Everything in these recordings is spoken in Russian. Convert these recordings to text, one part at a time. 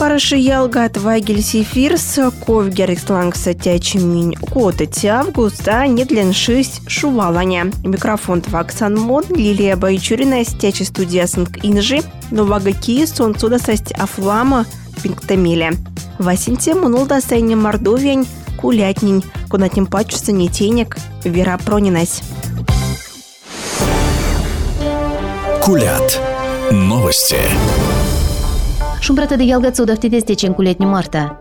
Парашиялгат Вайгельсифирс, Ковгерикслангса Тячиминь, Котати Августа, Недлен 6 Шуваланя. Микрофон Тваксан Мод, Лилия Байчурина, Стячи студия Санк Инжи, Новагаки, Солнцуда Састь Афлама, Пинктамиля. Васинте Мунулда Сайни Мордовень, Кулятнень, Кунатнем Пачуса Нетенек, Вера Пронинась. Кулят. Новости. Шумбратады ялгацудов тетестечен кулетни марта.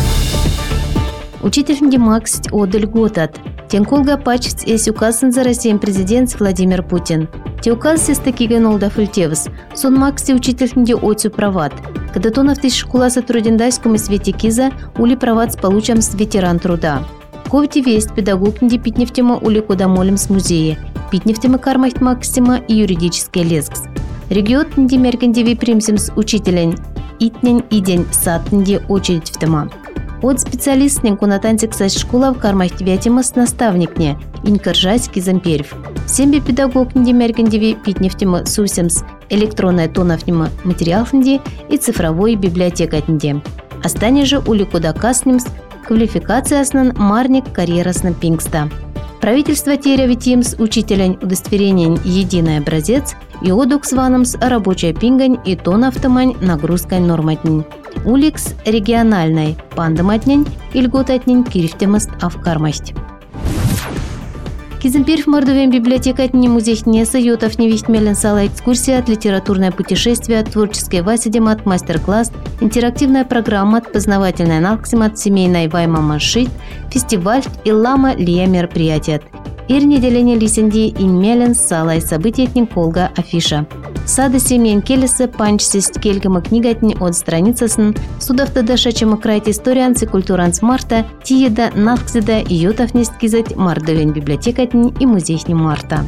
Учитель Макс Одель Готат. Тенколга пачц эс указан за Россием президент Владимир Путин. Те указ сестакиген олда фультевс. Сон Макс учитель отцу прават. Когда тонов тысяч школа сотрудендайском и свете киза, ули прават с получам с ветеран труда. Ковти весть педагог нди питнефтема ули куда молим с музея. Питнефтема кармахт Максима и юридическая лескс. Региот нди меркендеви примсим с учителень. Итнен и день сатнди очередь в тема. От специалистнен кунатантик со школа в кармахт вятимас наставникне. Инкаржайский замперев. Сембе педагог нди меркендеви питнефтема сусемс. Электронная тоновнема материалнди и цифровой библиотека нди. Остане же ули куда каснимс. Квалификация основан марник карьерасна пингста. Правительство терявитим с учителень удостоверением единый образец и одук с ваном с рабочая пингань и тон автомань нагрузкой норматнень. Уликс региональной пандаматнень и льготатнень кирифтемост авкармасть. Киземперв мордовем библиотекатни музей Неса Йотов невихтмелен сала экскурсия от литературное путешествие, творческий васидемат, мастер-класс, интерактивная программа, познавательная наксимат, семейная вайма маршит, фестиваль и лама лия мероприятият. Ир неделение лисенди инмелен сала и события Колга афиша. Сады семейн келеса панчсист келгама книгатни от страницасн, судавта дашачема крайт историанцы культуранс марта, тиеда навкзеда и йотовнест кизать мардовен библиотекатни и музейхни марта.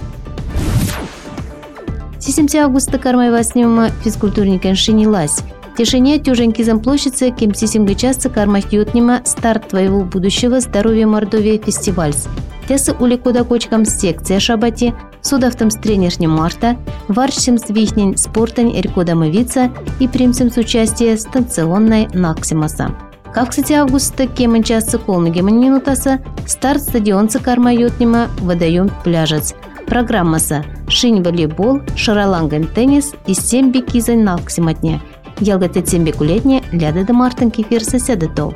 7 августа кармай васнима физкультурникен шинилась. Тишине тюженькизам площадцы кем сисимга часто кармах ютнима старт твоего будущего здоровья Мордовия фестивальс. Теса уликуда кочкам секция шабати, судавтом с тренернем марта, варчсим с вихнень спортань эркодам и вица и примсим с участия станционной наксимаса. Как, кстати, августа кемен часто колныги минутаса, старт стадионца карма ютнима водоем пляжец. Программаса шинь волейбол, шараланган теннис и 7 бекизань наксиматня. Ялгатет 7 бекулетня ляда да мартын кефир соседатол.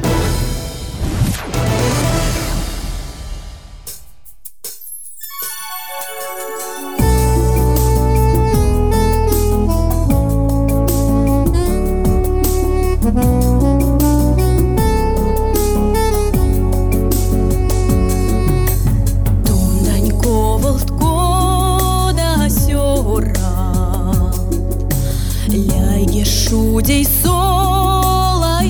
Шудей солай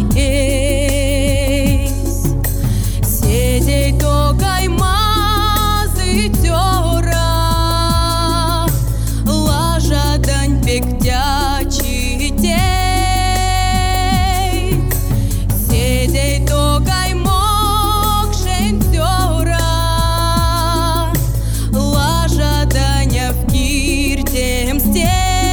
эйс, седей токай мазы тёра, лажа дань пектячи дей, седей токай мокшен тёра, лажа даня в киртем стей.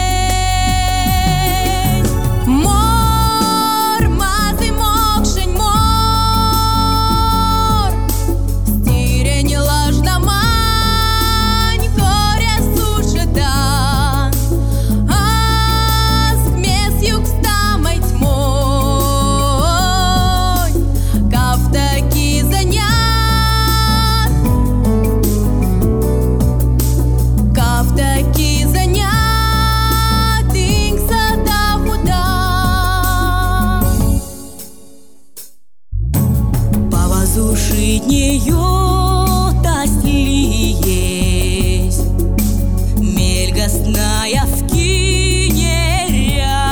Сушить неё тосли есть, мельгостная скинеря,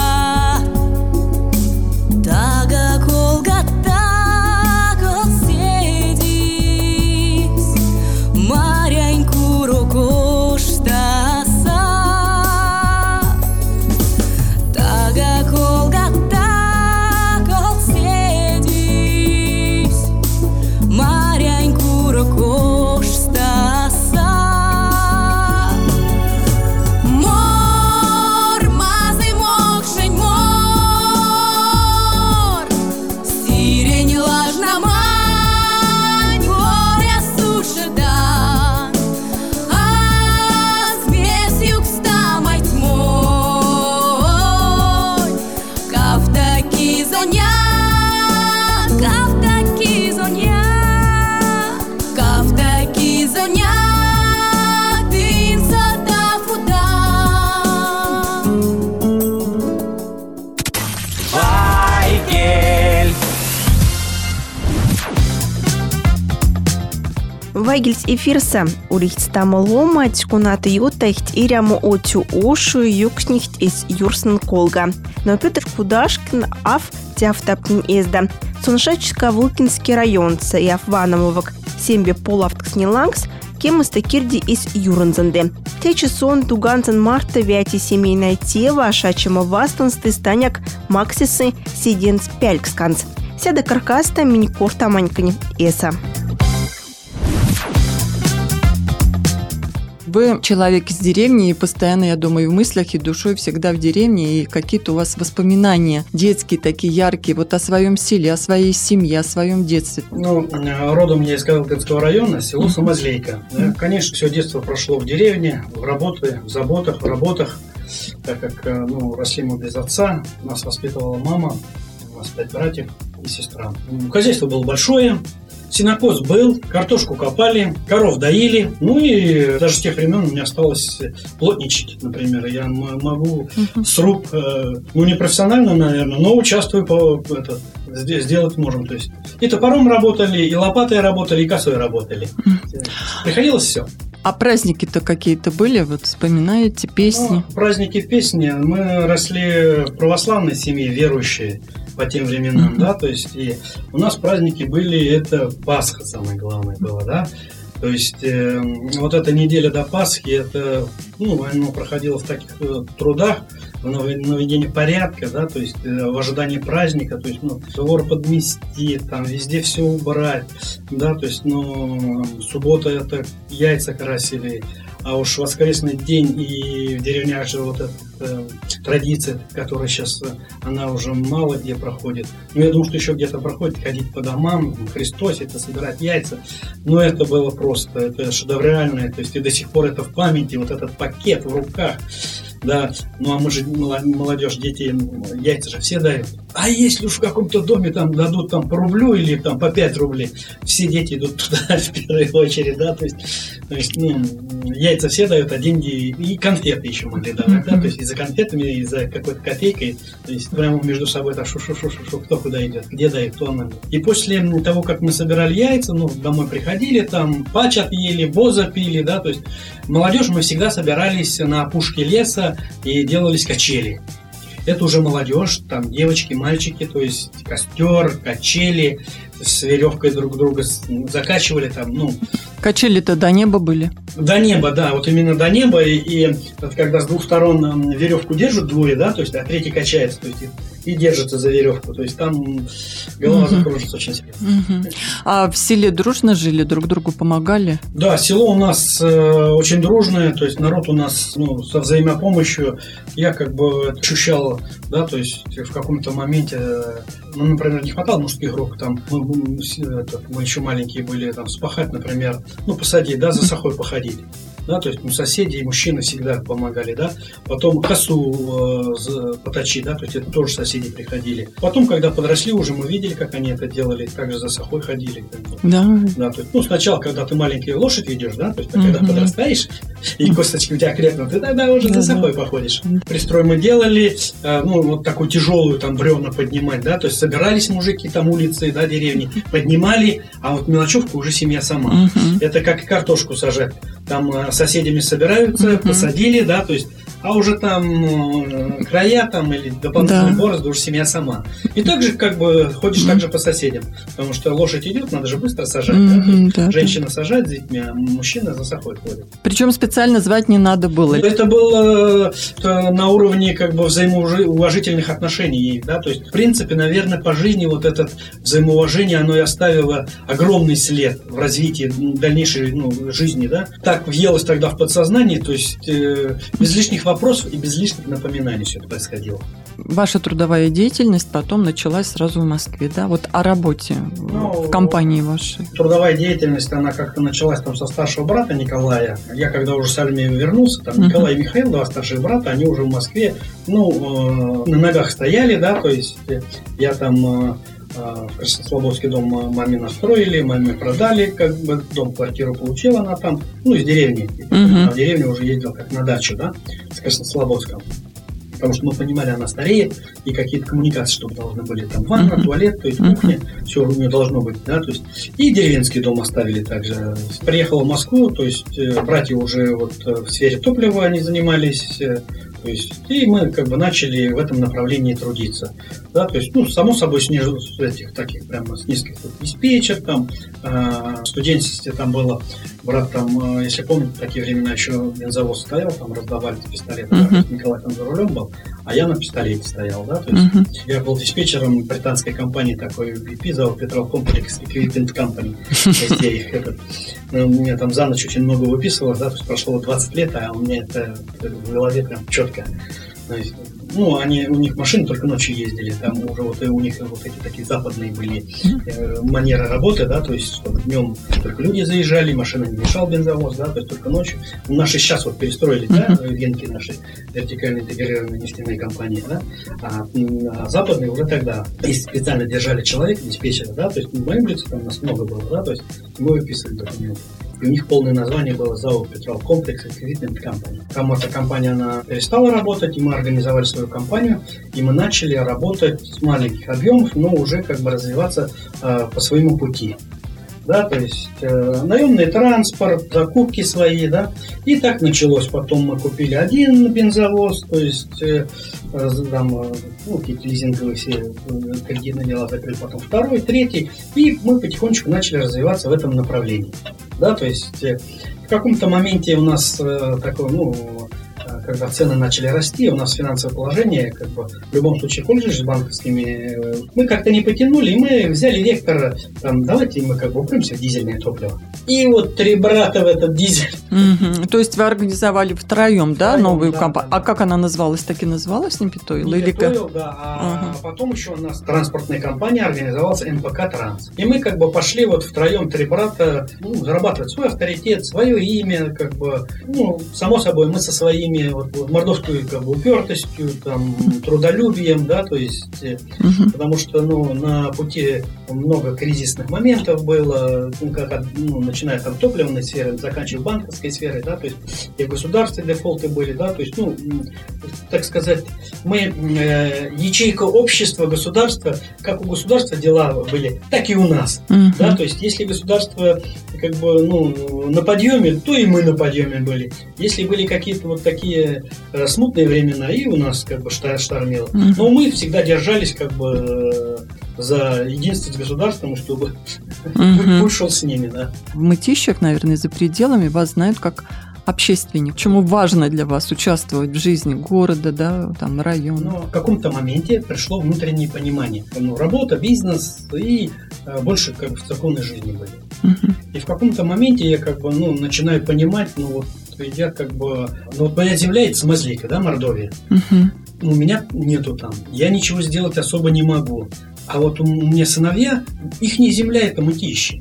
тага колга тагал седис, маряньку рокоштаса, тага колга тагал седис, маряньку Вайгельс эфирса урихтстамаломать кунаты ютахт иряму отю ошу юкснихт из юрсен колга. Но Петр Кудашкин аф тяфтапнин эзда. Соншачка Вулкинский район и афванамовок сембе полавткснилангс кемысты кирди из юрнзанды. Течи сон туганзан марта вяти семейная тева шачема вастансты станяк максисы сиденс пяльксканс. Сяда каркаста мини-корта манькани эса. Вы человек из деревни, и постоянно, я думаю, в мыслях и душой всегда в деревне, и какие-то у вас воспоминания детские, такие яркие, вот о своем селе, о своей семье, о своем детстве. Родом я из Галкинского района, село Самозлейка. Конечно, все детство прошло в деревне, в работе, в заботах, в работах, так как росли мы без отца, нас воспитывала мама, у нас 5 братьев и сестра. Хозяйство было большое. Сенокос был, картошку копали, коров доили. И даже с тех времен у меня осталось плотничать, например. Я могу сруб, не профессионально, наверное, но участвую, сделать можем. То есть и топором работали, и лопатой работали, и косой работали. Приходилось все. А праздники-то какие-то были? Вот вспоминаете песни? Праздники, песни. Мы росли в православной семье, верующие по тем временам, да, то есть и у нас праздники были, это Пасха самое главное было, да, то есть вот эта неделя до Пасхи, это, оно проходило в таких трудах, в наведении порядка, да, то есть в ожидании праздника, то есть, двор подмести, там везде все убрать, да, то есть, суббота это яйца красили, а уж воскресный день и в деревнях же вот эта традиция, которая сейчас, она уже мало где проходит. Я думаю, что еще где-то проходит, ходить по домам, христосить, собирать яйца. Но это было просто, это шедевральное, то есть и до сих пор это в памяти, вот этот пакет в руках. Да, а мы же молодежь, дети, яйца же все дают. А если уж в каком-то доме там дадут там по рублю или там по 5 рублей, все дети идут туда в первую очередь, да, то есть яйца все дают, а деньги и конфеты еще могли давать, да, то есть и за конфетами, и за какой-то копейкой, то есть прямо между собой так шу-шу-шу-шу, кто куда идет, где дает, кто нам. И после того, как мы собирали яйца, домой приходили, там пачат ели, боза пили, да, то есть молодежь мы всегда собирались на опушке леса и делались качели. Это уже молодежь, там девочки, мальчики, то есть костер, качели, с веревкой друг друга закачивали там, Качели-то до неба были? До неба, да, вот именно до неба, и когда с двух сторон веревку держат двое, да, то есть, а третий качается, то есть и держится за веревку, то есть там голова закружится очень сильно. А в селе дружно жили, друг другу помогали? Да, село у нас очень дружное, то есть народ у нас со взаимопомощью, я как бы ощущал, да, то есть в каком-то моменте, например, не хватало мужских рук, там мы еще маленькие были, там вспахать, например, посадить, да, за сахой походить. Да, то есть соседи и мужчины всегда помогали, да. Потом косу поточить, да, то есть это тоже соседи приходили. Потом, когда подросли уже, мы видели, как они это делали, также за сахой ходили. Да. Да, то есть, сначала, когда ты маленький лошадь ведешь, да, то есть когда подрастаешь, и косточки у тебя крепнут, ты тогда уже за сахой походишь. Пристрой мы делали, вот такую тяжелую там бревна поднимать, да, то есть собирались мужики там улицы, да, деревни, поднимали, а вот мелочевку уже семья сама. Это как и картошку сажать. Там соседями собираются, посадили, да, то есть, а уже там края там или дополнительные борозды уже семья сама. И также как бы ходишь также по соседям, потому что лошадь идет, надо же быстро сажать, да? Женщина сажает с детьми, а мужчина за сахой ходит. Причем специально звать не надо было. Это было на уровне как бы взаимоуважительных отношений, да, то есть в принципе, наверное, по жизни вот это взаимоуважение, оно и оставило огромный след в развитии дальнейшей жизни, да. Так въелось тогда в подсознание, то есть без лишних вопросов и без лишних напоминаний все это происходило. Ваша трудовая деятельность потом началась сразу в Москве, да? Вот о работе в компании вашей. Трудовая деятельность, она как-то началась там со старшего брата Николая. Я когда уже с армии вернулся, там Николай и Михаил, два старших брата, они уже в Москве, на ногах стояли, да, то есть я там в Краснослободский дом маме настроили, маме продали, как бы дом, квартиру получила она там, из деревни. А в деревню уже ездил как на дачу, да, с Краснослободском. потому что мы понимали, она стареет, и какие-то коммуникации, чтобы должны были, там, ванна, туалет, то есть кухня, все у нее должно быть, да, то есть, и деревенский дом оставили также. Приехала в Москву, то есть, братья уже вот в сфере топлива они занимались, то есть, и мы как бы начали в этом направлении трудиться. Да, то есть, ну, само собой, с этих таких прямо с низких диспетчер, там, в студенчестве там было, брат там, если помните, в такие времена еще бензовоз стоял, там раздавали пистолеты, да, Николай там за рулем был, а я на пистолете стоял, да, то есть я был диспетчером британской компании такой BP, зовут Petrol Complex Equipment Company, то есть я их мне там за ночь очень много выписывалось, да, то есть прошло 20 лет, а у меня это в голове прям четко. То есть, ну, у них машины только ночью ездили, там уже вот и у них вот эти такие западные были манеры работы, да, то есть, чтобы днем только люди заезжали, машина не мешал бензовоз, да, то есть только ночью. Наши сейчас вот перестроили, да, венки наши, вертикально интегрированные нефтяные компании, да, а западные уже тогда, если специально держали человека, диспетчера, да, то есть в моем лице там нас много было, да, то есть мы выписывали документы. И у них полное название было ЗАО Petrol Complex Equipment Company. Там эта компания, она перестала работать, и мы организовали свою компанию, и мы начали работать с маленьких объемов, но уже как бы развиваться по своему пути. Да, то есть наемный транспорт, закупки свои, да, и так началось. Потом мы купили один бензовоз, то есть там, ну, какие-то лизинговые все кредитные дела закрыли, потом второй, третий, и мы потихонечку начали развиваться в этом направлении. Да, то есть в каком-то моменте у нас такое, ну, когда цены начали расти, у нас финансовое положение, как бы, в любом случае, пользуясь банковскими, мы как-то не потянули, и мы взяли вектор, там, давайте мы как бы упремся в дизельное топливо. И вот 3 брата в этот дизель. То есть вы организовали втроем, да, новую компанию? Да. А как она называлась? Так и называлась Нефтойл? Нефтойл, да. А потом еще у нас транспортная компания организовалась МПК Транс. И мы как бы пошли вот втроем, 3 брата, ну, зарабатывать свой авторитет, свое имя, как бы, ну, само собой, мы со своими вот, мордовской как бы упертостью, там, трудолюбием, да, то есть, потому что, ну, на пути много кризисных моментов было, ну, как, ну, начиная там топливной сферы, заканчивая банковской сферой, да, то есть и в государстве дефолты были, да, то есть, ну, так сказать, мы ячейка общества, государства, как у государства дела были, так и у нас, да, то есть если государство как бы, ну, на подъеме, то и мы на подъеме были. Если были какие-то вот такие смутные времена, и у нас как бы штормило, но мы всегда держались как бы за единство с государством, чтобы ушел с ними, да. В Мытищах, наверное, за пределами вас знают как общественник. Почему важно для вас участвовать в жизни города, да, там, района? Но в каком-то моменте пришло внутреннее понимание. Ну, работа, бизнес и больше как бы в церковной жизни были. И в каком-то моменте я как бы, ну, начинаю понимать, ну, вот я как бы, ну, вот моя земля — это Смазлейка, да, Мордовия. У меня нету там. Я ничего сделать особо не могу. А вот у меня сыновья, ихняя земля — это Мытищи.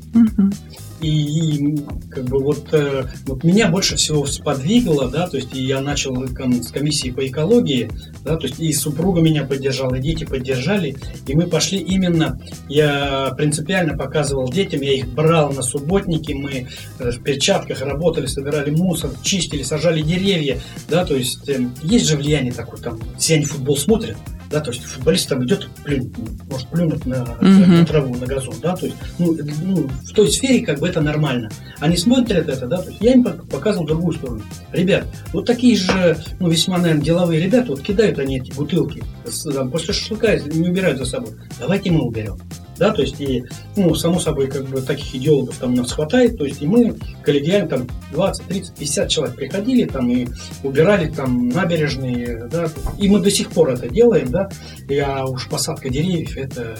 И как бы вот меня больше всего сподвигло, да, то есть и я начал с комиссии по экологии, да, то есть и супруга меня поддержала, и дети поддержали, и мы пошли именно, я принципиально показывал детям, я их брал на субботники, мы в перчатках работали, собирали мусор, чистили, сажали деревья, да, то есть есть же влияние такое, там, все они футбол смотрят, да, то есть футболист там идет, может плюнуть на траву, на газон, да, то есть, ну, в той сфере как бы это нормально. Они смотрят это, да, то есть я им показывал другую сторону. Ребят, вот такие же, ну, весьма, наверное, деловые ребята, вот кидают они эти бутылки, там, после шашлыка не убирают за собой. Давайте мы уберем. Да, то есть, и, ну, само собой, как бы, таких идеологов там нас хватает, то есть, и мы коллегиально там 20, 30, 50 человек приходили там и убирали там набережные, да, и мы до сих пор это делаем, да, и уж посадка деревьев, это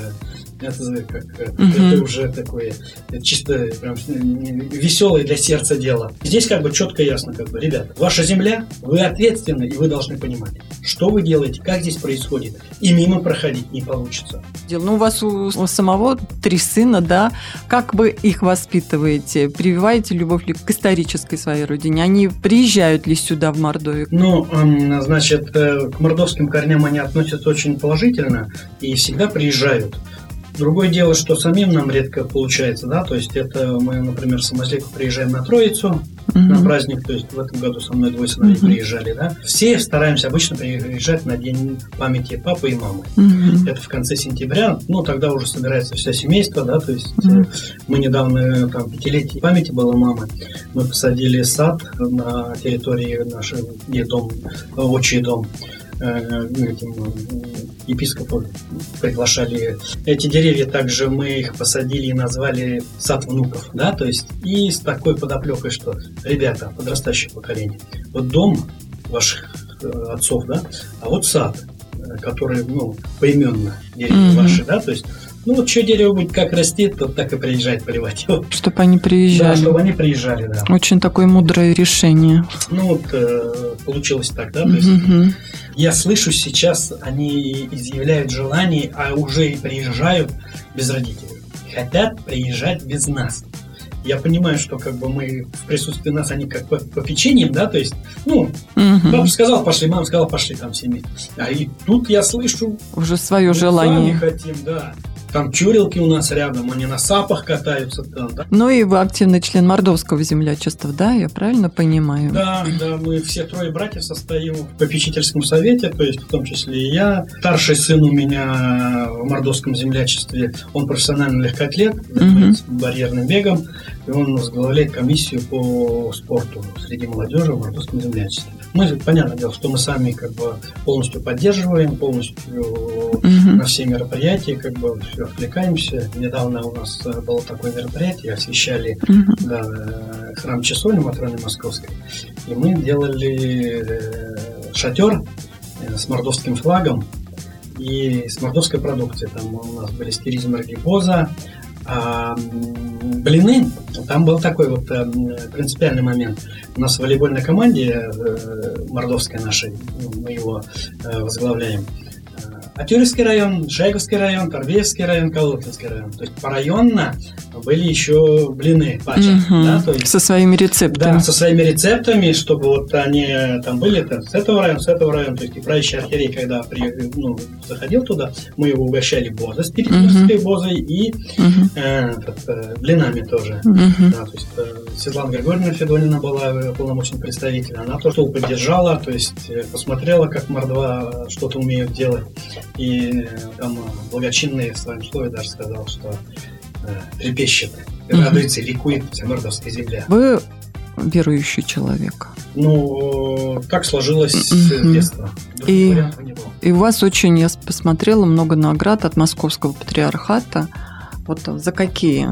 уже такое чисто прям веселое для сердца дело. Здесь как бы четко и ясно, как бы, ребят, ваша земля, вы ответственны, и вы должны понимать, что вы делаете, как здесь происходит, и мимо проходить не получится. Ну, у вас у самого 3 сына, да, как вы их воспитываете, прививаете любовь ли к исторической своей родине, они приезжают ли сюда, в Мордовию? Ну, значит, к мордовским корням они относятся очень положительно и всегда приезжают. Другое дело, что самим нам редко получается, да, то есть это мы, например, в Самозлейку приезжаем на Троицу, на праздник, то есть в этом году со мной двое сыновей приезжали, да. Все стараемся обычно приезжать на день памяти папы и мамы. Это в конце сентября, тогда уже собирается все семейство, да, то есть мы недавно, там, 5-летие памяти было мамы, мы посадили сад на территории нашего, где дом, отчий дом, епископу приглашали. Эти деревья также мы их посадили и назвали сад внуков, да, то есть и с такой подоплекой, что, ребята, подрастающее поколение, вот дом ваших отцов, да, а вот сад, который, поименно деревья ваши, да, то есть что дерево будет как растет, то так и приезжает поливать его. Чтобы они приезжали. Да, чтобы они приезжали, да. Очень такое мудрое решение. Получилось так, да, то есть я слышу сейчас, они изъявляют желание, а уже и приезжают без родителей. Хотят приезжать без нас. Я понимаю, что мы в присутствии нас, они как по печеньям, да, то есть, папа сказал, пошли, мама сказала, пошли там семьи. А и тут я слышу... Уже свое желание. Сами хотим, да. Там чурилки у нас рядом, они на сапах катаются там, да. И вы активный член мордовского землячества, да, я правильно понимаю? Да, мы все 3 братьев состоим в попечительском совете, то есть в том числе и я. Старший сын у меня в мордовском землячестве, он профессиональный легкоатлет, занимается барьерным бегом, и он возглавляет комиссию по спорту среди молодежи в мордовском землячестве. Мы, понятное дело, что мы сами полностью поддерживаем, полностью на все мероприятия все откликаемся. Недавно у нас было такое мероприятие, освещали храм Часовни Матроны Московской, и мы делали шатер с мордовским флагом и с мордовской продукцией. Там у нас были стиризм рагибоза, а блины, там был такой принципиальный момент. У нас в волейбольной команде мордовской нашей, мы его возглавляем, Атюрьский район, Жайговский район, Торбеевский район, Колотинский район. То есть порайонно были еще блины, пача. Да, то есть, со своими рецептами. Да, со своими рецептами, чтобы они там были с этого района. То есть и правящий архиерей, когда заходил туда, мы его угощали бозой, спиритической бозой и блинами тоже. Да, то есть Светлана Григорьевна Федонина была полномочным представителем. Она тоже поддержала, то есть посмотрела, как мордва что-то умеют делать. И там благочинный в своем слове даже сказал, что трепещет, радуется и ликует вся мордовская земля. Вы верующий человек? Так сложилось с детства. И у вас очень, я посмотрела, много наград от Московского патриархата. За какие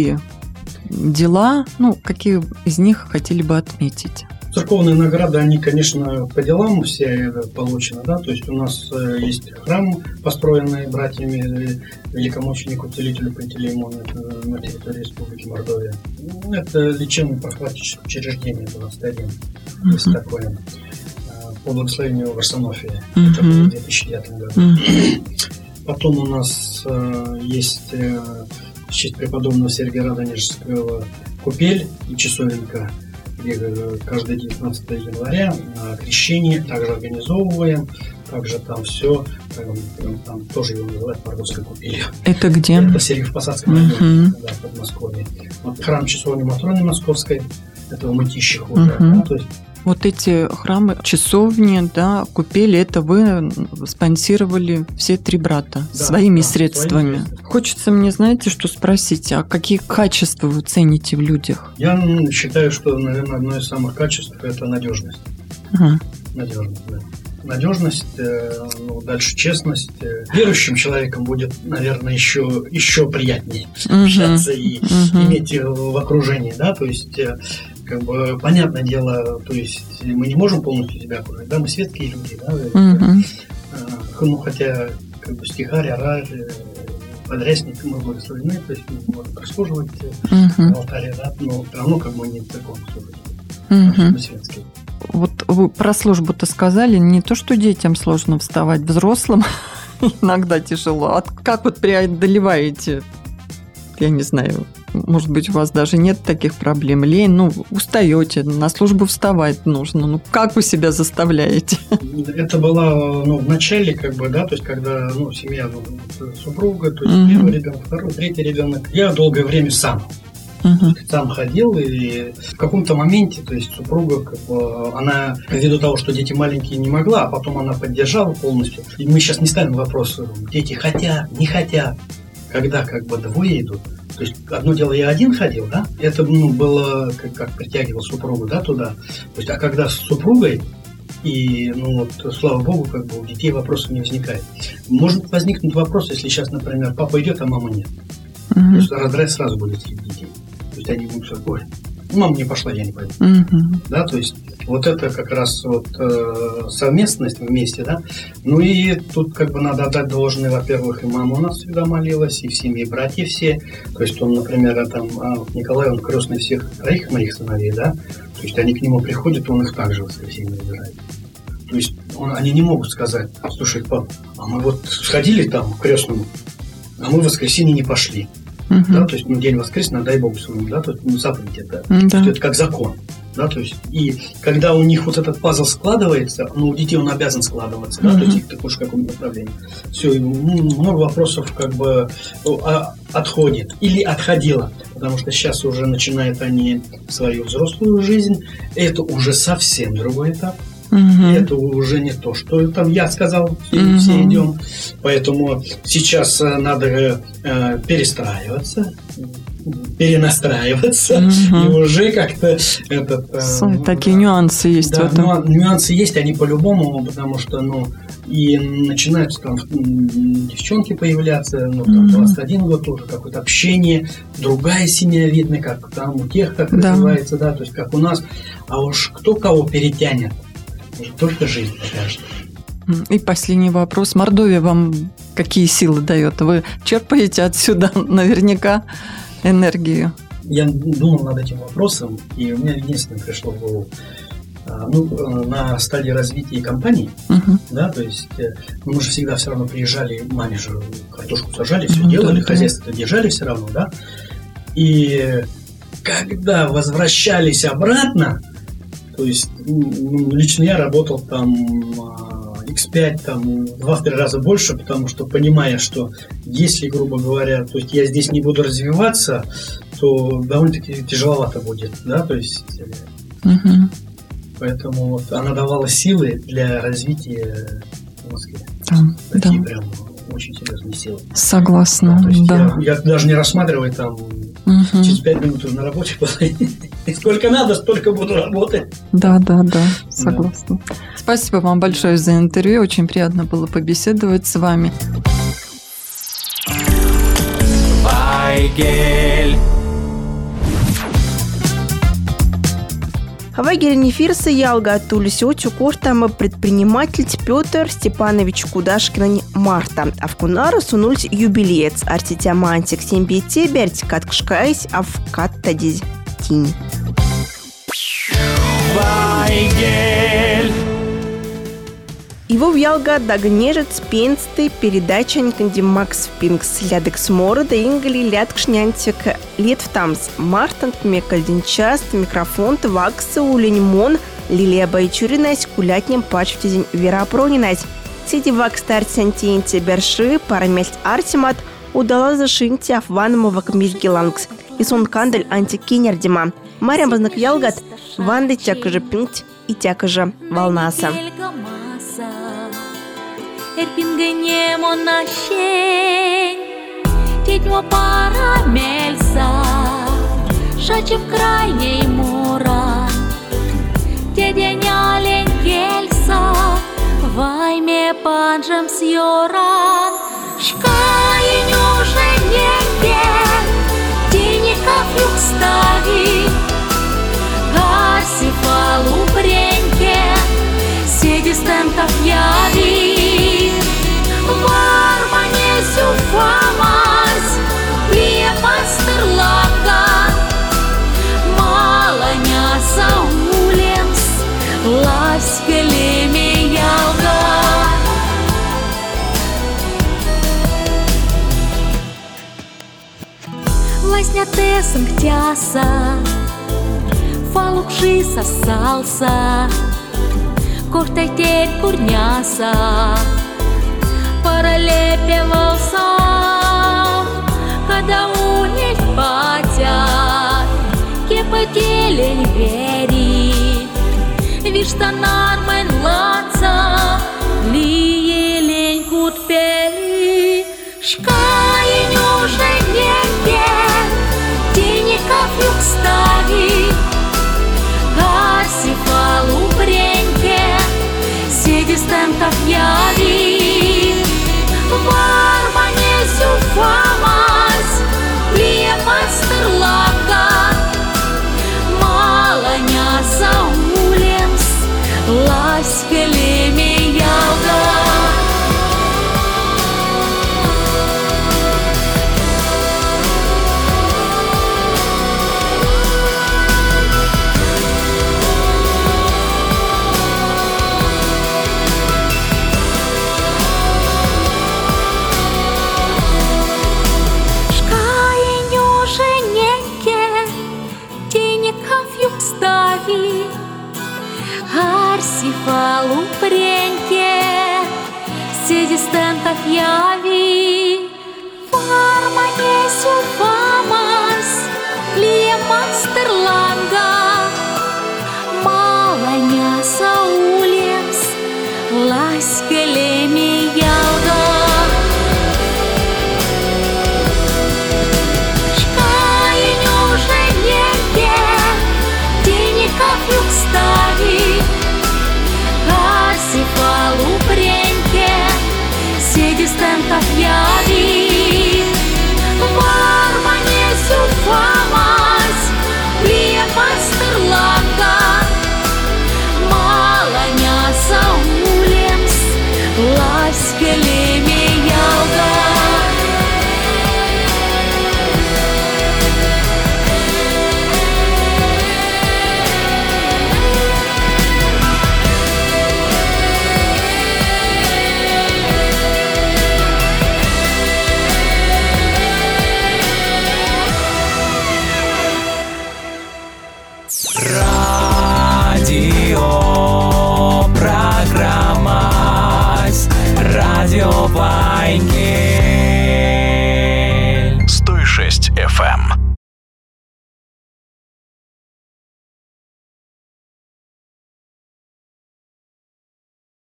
дела, какие из них хотели бы отметить? Церковные награды, они, конечно, по делам все получены, да, то есть у нас есть храм, построенный братьями великомученику целителю Пантелеймону на территории Республики Мордовия. Это лечебно-профилактическое учреждение 21, есть такое, по благословению Варсонофия, это было в 2009 году. Потом у нас есть в честь преподобного Сергия Радонежского купель и часовенка, где каждое 19 января крещение также организовываем, также там все, там тоже его называют Мордовской купелью. Это где? Это Сергиев-Посадском районе, да, в Подмосковье. Храм Часовни Матроны Московской, это в Мытищах уже, да, то есть. Эти храмы, часовни, да, купели, это вы спонсировали все 3 брата своими средствами. Хочется мне, знаете, что спросить, а какие качества вы цените в людях? Я считаю, что, наверное, одно из самых качеств – это надежность. Надежность, да. Надежность, дальше честность. Верующим человеком будет, наверное, еще приятнее общаться и иметь в окружении, да, то есть понятное дело, то есть мы не можем полностью себя окружить, да, мы светские люди, да, хотя стихарь, орарь, подрясник мы благословены, то есть мы можем прислуживать в алтаре, да, но все равно мы не церковно служим, мы светские. Вы про службу-то сказали, не то, что детям сложно вставать, взрослым иногда тяжело. Как преодолеваете, я не знаю, может быть, у вас даже нет таких проблем, лень, устаете, на службу вставать нужно, как вы себя заставляете? Это было, в начале, да, то есть, когда, семья, супруга, то есть, первый ребенок, второй, третий ребенок, я долгое время сам Сам ходил, и в каком-то моменте, то есть супруга, она, ввиду того, что дети маленькие, не могла, а потом она поддержала полностью. И мы сейчас не ставим вопрос, дети хотят, не хотят, когда двое идут. То есть одно дело, я один ходил, да, это было, как притягивал супругу, да, туда. То есть, а когда с супругой, и, слава богу, у детей вопросов не возникает. Может возникнуть вопрос, если сейчас, например, папа идет, а мама нет. То есть раздрай сразу будет среди детей. То есть они будут сказать, ой, мама не пошла, я не пойду. Да, то есть вот это как раз совместность вместе, да. Ну и тут надо отдать должное, во-первых, и мама у нас всегда молилась, и в семье братья все. То есть он, например, Николай, он крестный всех троих моих сыновей, да. То есть они к нему приходят, он их также в воскресенье выбирает. То есть они не могут сказать, слушай, пап, а мы сходили там к крестному, а мы в воскресенье не пошли. Да, то есть день воскресный, дай Богу своему, да, то есть заповедь это. То есть это как закон. Да, то есть, и когда у них этот пазл складывается, у детей он обязан складываться, да, то есть их такое же какое-то направление. Все, много вопросов отходит или отходило, потому что сейчас уже начинают они свою взрослую жизнь, это уже совсем другой этап. Это уже не то, что там я сказал, все идем. Поэтому сейчас надо перестраиваться, перенастраиваться, и уже как-то такие нюансы есть, да, в этом. Нюансы есть, они по-любому, потому что, и начинаются там девчонки появляться, 21 год уже какое-то общение, другая семья видно, как там у тех как развивается, да, то есть как у нас, а уж кто кого перетянет, уже только жизнь покажет. И последний вопрос. Мордовия вам какие силы дает? Вы черпаете отсюда наверняка энергию? Я думал над этим вопросом, и у меня единственное пришло в голову. На стадии развития компании, да, то есть мы же всегда все равно приезжали, маме же картошку сажали, все делали, хозяйство держали все равно, да. И когда возвращались обратно, то есть лично я работал там X5, там 2-3 раза больше, потому что понимая, что если, грубо говоря, то есть я здесь не буду развиваться, то довольно-таки тяжеловато будет, да, то есть поэтому она давала силы для развития в Москве. Такие прям очень серьезные силы. Согласна, да. Я даже не рассматриваю там через 5 минут уже на работе. Сколько надо, столько буду работать. Да, согласна. Да. Спасибо вам большое за интервью. Очень приятно было побеседовать с вами. Вайгель. Вайгель Нефирса ялга тулисёчу кортама предприниматель Петр Степанович Кудашкин Марта. А в Кунара сунульсь юбилеец артитямантик сембете берть каткшкайсь, а в каттадизь тинь. Вайгель. Его в ялга дагнежец пенсты передача никанди Макс Пинкс лядекс морода ингли лядкшнянтик лет в тамс мартант мекальдинчаст микрофон вакса улиньмон Лилия Байчуринась кулятнем пачвтизень Вера Пронинась. Сиди вакс тарцентинти берши парамельт артимат удала зашинти афваному вакмизгилангс и сон кандель антикинердима. Мария базнак ялгат ванды тякажа пинкт и тякажа волнаса. Erpinganyemo nasheń, Тітьмо парамельса, Шаче в крайней мора, Теденя ленкельса, Вайме панжем сьоран, Шкаиню жененьке, Тиника флюк стави, Гарси фалу бреньке, Седи стентов яви, Варманесю фамас, Пие пастерлага, Маланя саулемс, Лась галеме ялга. Ласня тесен ктяса, Фалукши сосался, Куртайтель курняса, Паралепевался, когда униль батя, Ишта нармен лаца, лиелень кут пели, шкай нюжененье, денников юг стави, гарси фалу бреньке, седи стентов яви, вармане сюфамас, лепастер лака, маланя саулемс, ласкелеми ялга. Стави, гарси фалу преньке, седи стентов яви.